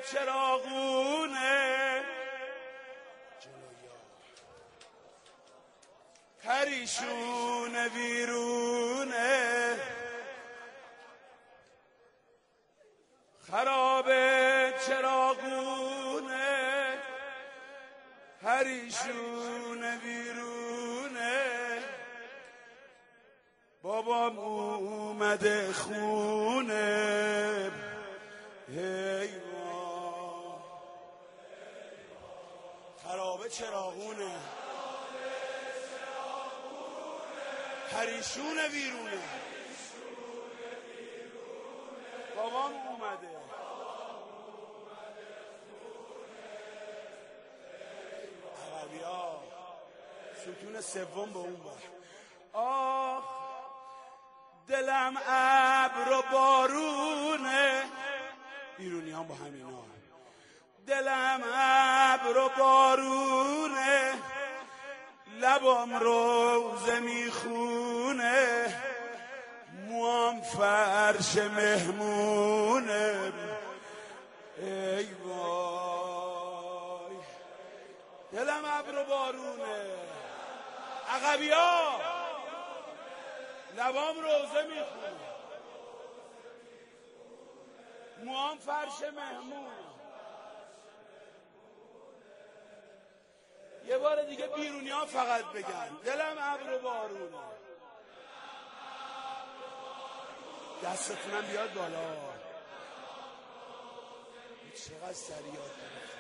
چراغونه پریشون ویرونه خراب چراغونه پریشون ویرونه بابام اومده خونه حیوان خراب چراغونه پریشون ویرونه بابام اومده عربیا ستون سوم به اون بر آخ دلم ابر و بارونه ایرونی هم با همینا دلم ابر و بارونه لبام روزه میخونه موام فرش مهمونه ای وای دلم ابر و بارونه عقبیا لبام روزه میخونه موام فرش مهمونه یه بار دیگه بیرونی ها فقط بگن دلم ابر و بارونه دستتونم بیاد بالا چقدر سریعات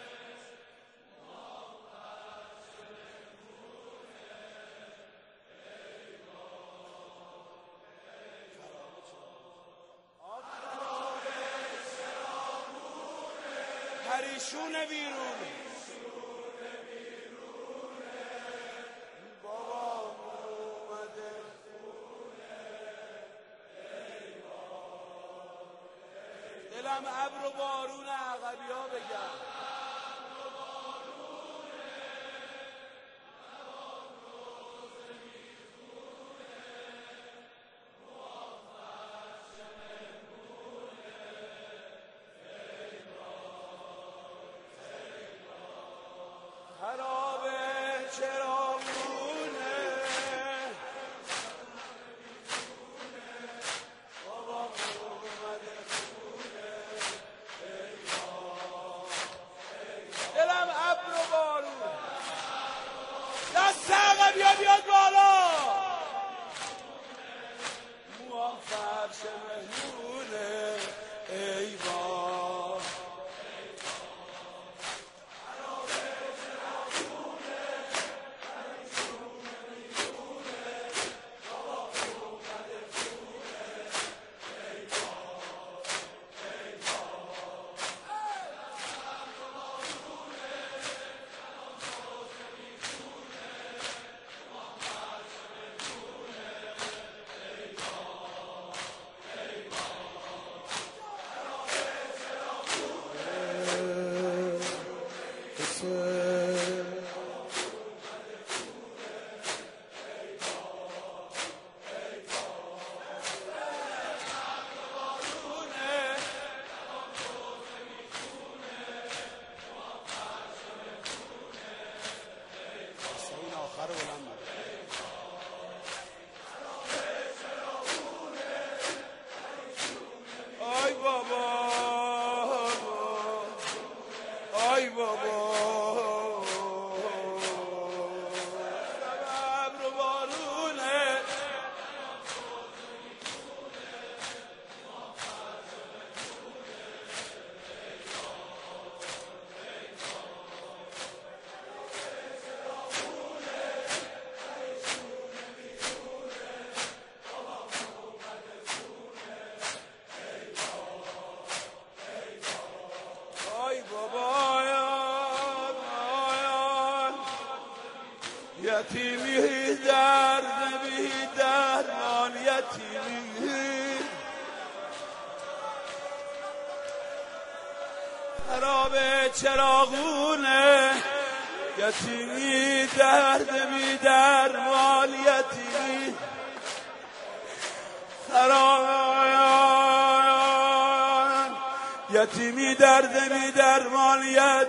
پریشون ویرونه دلم ابر و بارون عقبی ها بگم خراب چراغونه بابا اومده دلم ابر و بارون دست عقبیا بیاد بالا موام فرش مهمونه ای وای آی بابا آی بابا ابر و بارونه آی بابا یتیمی درد بی درمان یتیمی خراب چراغونه یتیمی درد بی درمان یتیمی خراب یتیمی درد می درمان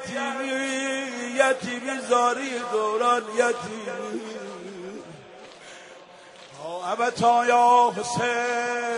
یتیمی زاری دوران یتیمی ابتا یا حسین